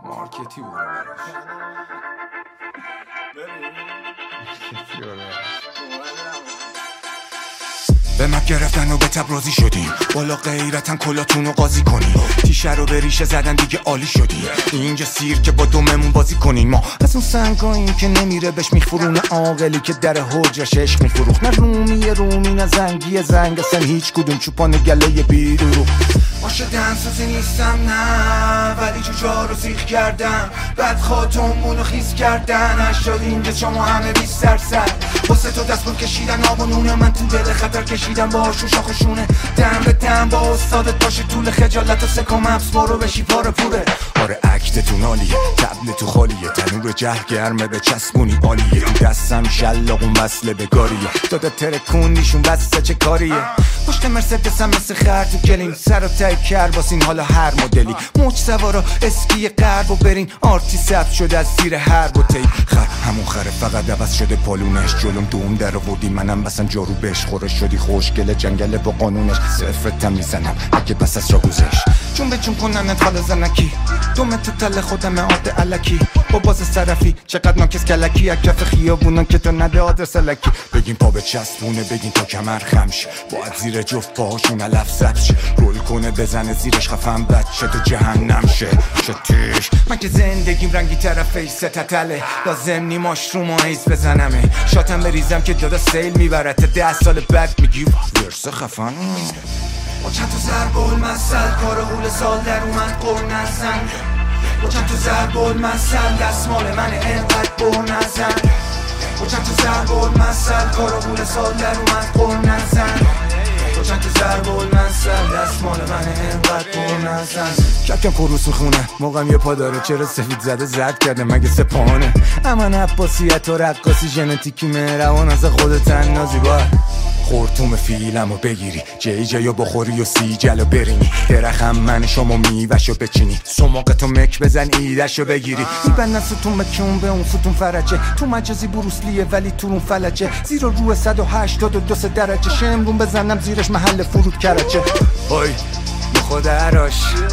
مارکتی برو به من گرفتن و به تبرازی شدیم، بالا غیرتن کلاتونو قاضی کنیم، تیشه رو به ریشه زدن دیگه عالی شدیم، اینجا سیر که با دوممون بازی کنین. ما از اون سنگاییم که نمیره بهش میخورونه عاقلی که در حجرش عشق میفروخت، نه رومی نه زنگی زنگ، اصلا هیچ کدوم چوپان گله بیدرو. عاشق دنسازی نیستم نه، ولی جوجا رو سیخ کردم، بعد خاتمونو خیس کردن، اشتاد اینجا شما همه 20%. واسه تو دست بود کشیدن آب و نونه، من تو دل خطر کشیدم با شوشا خوشونه، دم به دم با استادت باشه، طول خجالت و سکام حبس برو بشی پاره پوره. آره اکتتون عالیه، تبل تو خالیه، تنور جه گرمه به چسبونی عالیه، تو دستم شلاقون وصله به گاریه، داده ترکونیشون بسته چه کاریه. پشت مرسدسم مثل خر تو گلیم، سر و تای کر باسین حالا هر مدلی، موج سوارا اسکی غرب و برین، آرتی ثبت شده از زیر هر بوتی. خر همون خره فقط عوض شده پالونش، جلوم دوم در آوردی منم بسن جارو بهش، خوره شدی خوشگله جنگله با قانونش، صفرتم میزنم اگه بس از را گذشت، چون به چون کننت حال زنکی، دومه تو تل خودم عاد علکی، با باز صرفی چقدر ناکس کلکی، اکف خیابونان که تو نده آدرس لکی، بگین پا به چسبونه بگین تا کمر خمش، باید زیر جفت پاهاشون علف سبش، رول کنه بزنه زیرش خفم بچه تو جهنم شه شتیش. من که زندگیم رنگی طرفش ستتله، لازم نی ماشروم و ایز بزنمه، شاتم بریزم که دادا سیل میبره، تا 10 سال بعد میگی ورسه خفن. با چند تا ضرب المثل کار غول سال در اومد قر نزن، با چند تا ضرب المثل دستمال من انقدر بر نزن، با چند تا ضرب المثل کار غول سال در اومد قر نزن، با چند تا ضرب المثل دستمال من انقدر بر نزن. کپکم خروس میخونه موقعم یه پا داره، چرا سفید زده زد کرده مگه سپانه، اما عباسیت و رقاصی ژنتیکی مهربان از خودت نازی باید خورتوم فیلمو بگیری، جیجیو بخوری و سیجلو برینی، درخم من شما میوشو بچینی، سماقتو مک بزن ایدشو بگیری، میبندن ستون بکون به اون ستون فرجه، تو مجازی بروسلیه ولی تو اون فلجه، زیر روی 182 درجه، شمرون بزنم زیرش محل فرود کرجه. های خود عراش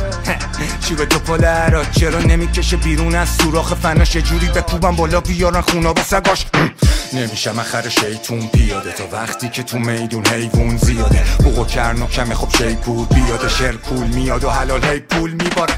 چی به تو پل عراش، چرا نمیکشه بیرون از سوراخ فناش، جوری بکوبم بالا بیارن خونا به سگاش. نمیشم اخر شیطون پیاده، تا وقتی که تو میدون حیوون زیاده، بوق و کرن و کمه خب شیپور بیاده، شرکول میاد و حلال هی پول میباره.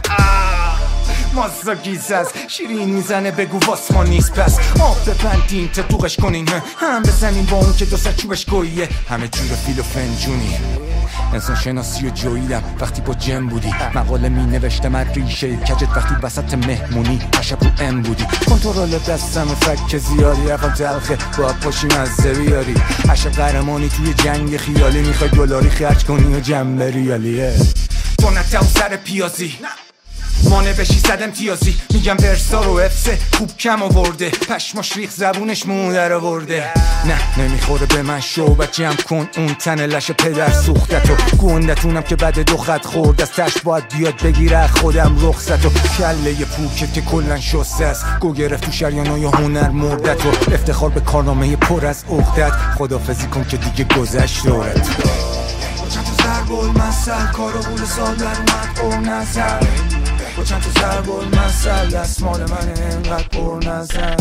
مازا گیز از شیرین میزنه بگو واسما نیست، پس آب بپندین تا دوغش کنین، هم بزنین با اون که دو سر چوبش گوییه، همه جور فیل و فنجونی. انسان شناسی و جویدم وقتی با جم بودی، مقاله می نوشتم از ریشه کجت وقتی وسط مهمونی عشب رو ام بودی، کنترل دستم فک زیادی، رقم تلخه باید پاشیم از بیاری، عشق قهرمانی توی جنگ خیالی، میخوای دلاری خرج کنی و جنب ریالیه، تو نتاو سر پیازی مانه بشی صد امتیازی، میگم برسا رو افسه خوب کم آورده، پشماش ریخ زبونش مودر آورده، نه نمیخوره به من شوبت جمع کن اون تن لش پدر سوختتو، گوندتونم که بعد دو خط خورد از تش باید بیاد بگیره خودم رخصتو، کله پوکت که کلن شسته است، گو گرفت تو شریانای هنر مردتو، افتخار به کارنامه پر از عقدت، خدافزی کن که دیگه گذشت دورت. چند تا ضرب المثل کار و غول سال در اومد قر نزن، با چند تا ضرب المثل دستمال من انقدر پر نزن.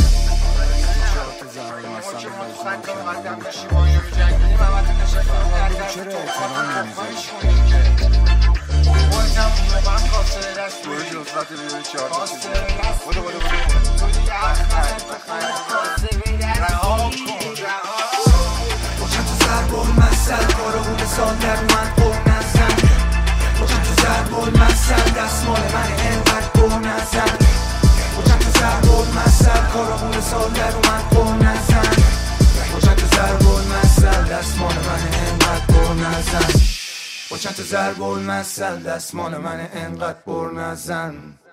سال در من قر نزن، با چند تا ضرب المثل دستمال من انقدر پر نزن، با چند تا ضرب المثل کارامون سال در من قر نزن، با چند تا ضرب المثل دستمال من انقدر پر نزن، با چند تا ضرب المثل دستمال من انقدر پر نزن.